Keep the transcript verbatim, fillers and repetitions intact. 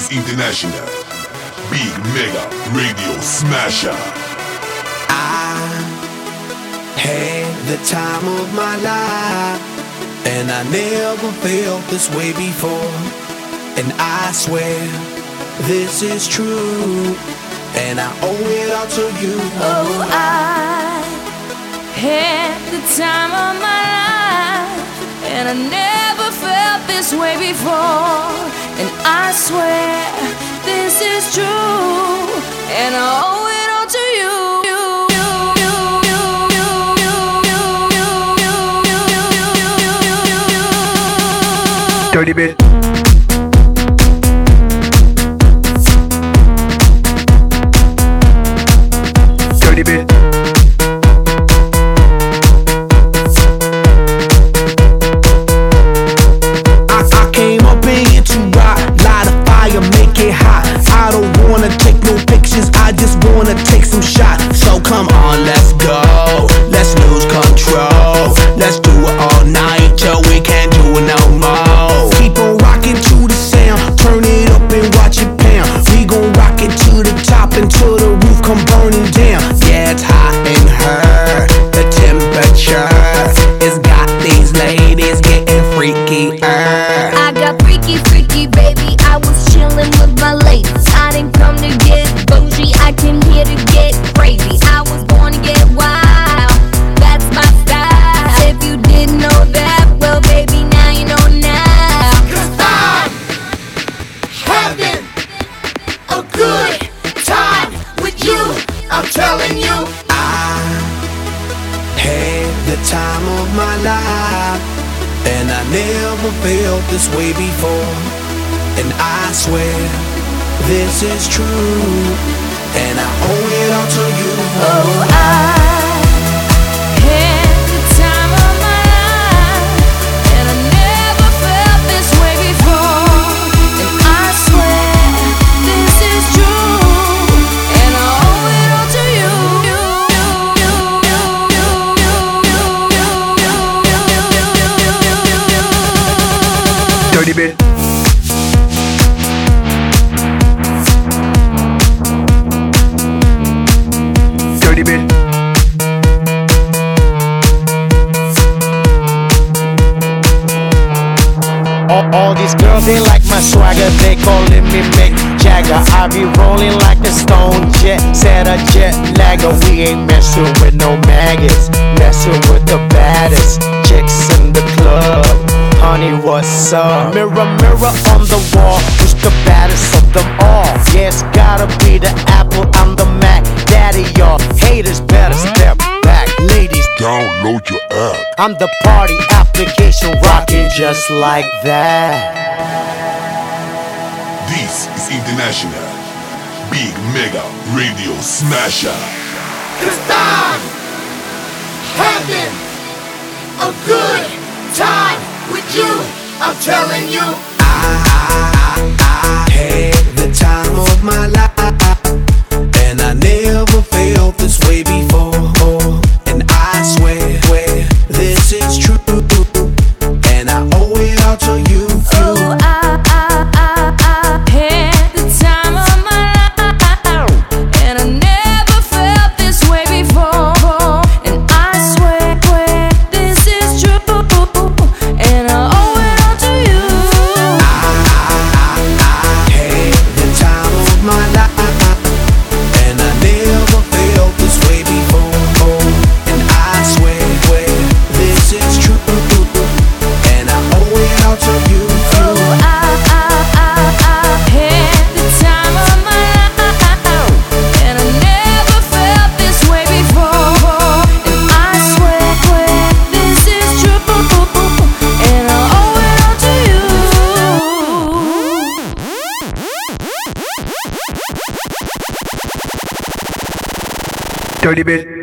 is International Big Mega Radio Smasher. I had the time of my life, and I never felt this way before. And I swear this is true, and I owe it all to you. Oh, I had the time of my life, and I never felt this way before. And I swear this is true, and I owe it all to you. Dirty bit. Dirty bit. I, I came up in here to rock, light a fire, make it hot. I don't wanna take no pictures, I just wanna take some shots. So come on, let's go, let's lose control. Let's do it all night till we can't do it no more. Keep on rocking to the sound, turn it up and watch it pound. We gon' rock it to the top until the roof come burning down. Yeah, it's hot in her, the temperature has got these ladies getting freaky. I got freaky, freaky, baby. I was chillin' with my ladies. I didn't come to get bougie, I came here to get crazy. I was born to get wild, that's my style. If you didn't know that, well, baby, now you know now. Cause I'm having a good time with you, I'm telling you. I had the time of my life, and I never felt this way before. And I swear this is true, and I owe it all to you. Oh, I had the time of my life, and I never felt this way before. And I swear this is true, and I owe it all to you. Dirty bit. Dirty bit. All, all these girls, they like my swagger, they calling me Mick Jagger. I be rolling like a stone jet, set a jet lagger. We ain't messing with no maggots, messing with the baddest chicks in the club. Honey, what's up? Mirror, mirror on the wall, who's the baddest of them all? Yeah, it's gotta be the Apple, I'm the Mac. Daddy, y'all haters better step back. Ladies, Download your app. I'm the party application rocking just like that. This is International Big Mega Radio Smasher. Cause I'm having a good time with you, I'm telling you. I, I, I had the time of my life, and I never felt this way before. And I swear, swear this is true, and I owe it all to you. Oh, I, I, I, I had the time of my life, and I never felt this way before. And I swear, swear this is true, and I owe it all to you. I, I had the time of my life, and I never felt this way before. And I swear, swear this is true, and I owe it all to you. Oh, I, I, I, I had the time of my life, and I never felt this way before. And I swear, swear this is true, and I owe it all to you. Dirty bit.